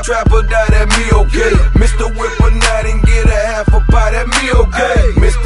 Trap or die, that me okay. Mr. Whip a night and get a half a pie, that me okay. Mr.